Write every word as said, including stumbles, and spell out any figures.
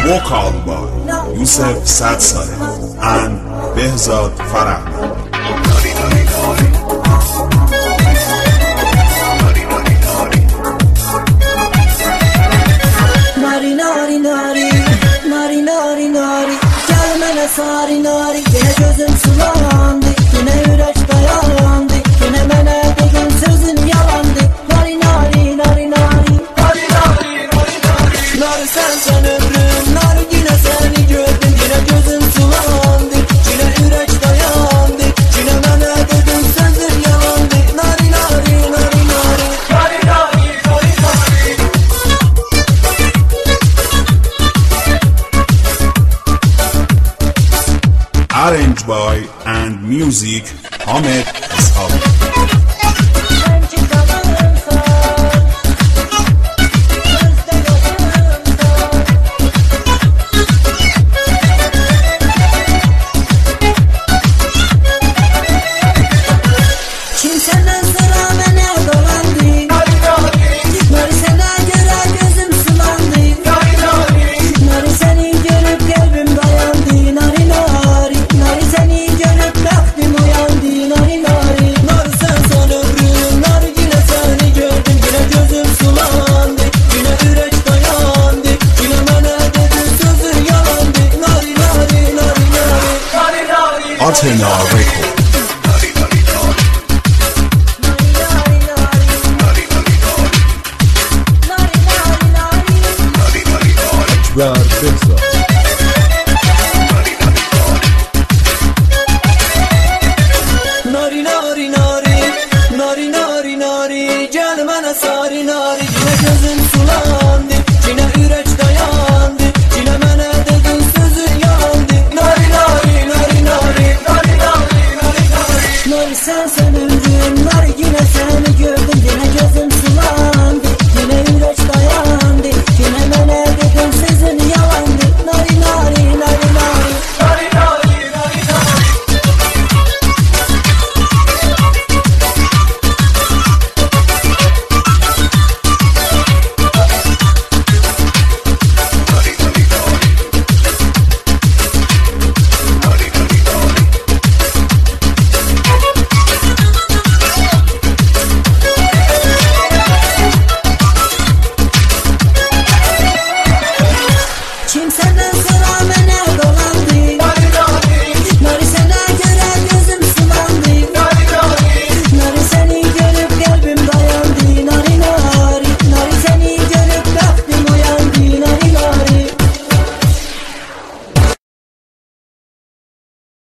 vocal by Yusuf Sadsaleh and Behzad Farahmand. Nari nari nari, nari nari nari, gelmene sari nari. Yine gözüm sulandı, yine yürek dayandı, yine mene bugün sözün yalandı. Nari nari nari nari, nari nari nari nari. Nari sen sen ömrüm, nari yine seni gördüm, yine gözüm sulandı, yine yürek dayandı, yine mene bugün sözün yalandı. Nari nari nari nari, nari nari nari nari. Arranged by and music Ahmet Ishaq. Athena Record. Ekber Behzad.